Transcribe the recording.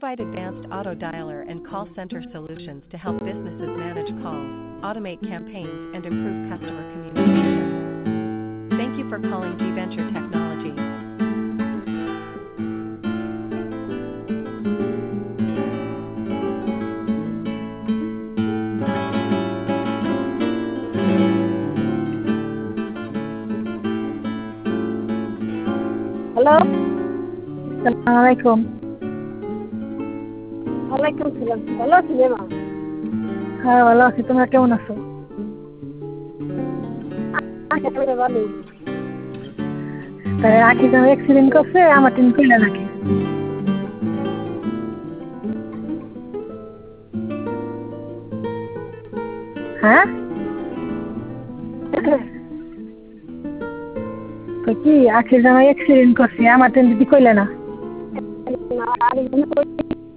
provide advanced auto dialer and call center solutions to help businesses manage calls, automate campaigns, and improve customer communication. Thank you for calling G-Venture Technology. Hello, আসসালামু আলাইকুম। ওয়ালাইকুম সালাম। ভালো আছি রে মা? হ্যাঁ ভালো আছি, তোমরা কেমন আছো? একেবারে ভালোই। তাই আখি যেন অ্যাক্সিডেন্ট করছে, আমার টিম কইলে নাকি? হ্যাঁ তো কি আখি যেন অ্যাক্সিডেন্ট করছে, আমার টিম দিদি কইলে না? আরেকজন কই